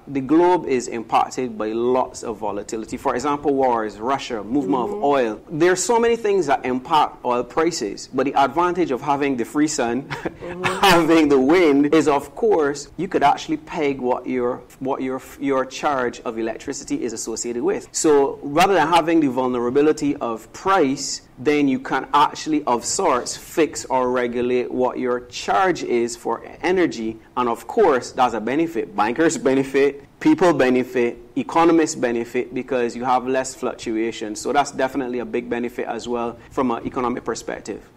the globe is impacted by lots of volatility. For example, wars, Russia, movement of oil. There are so many things that impact oil prices, but the advantage of having the free sun, having the wind, is of course you could actually peg what your charge of electricity is associated with. So rather than having the vulnerability of price, then you can actually, of sorts, fix or regulate what your charge is for energy. And of course, that's a benefit. Bankers benefit, people benefit, economists benefit, because you have less fluctuation. So that's definitely a big benefit as well from an economic perspective.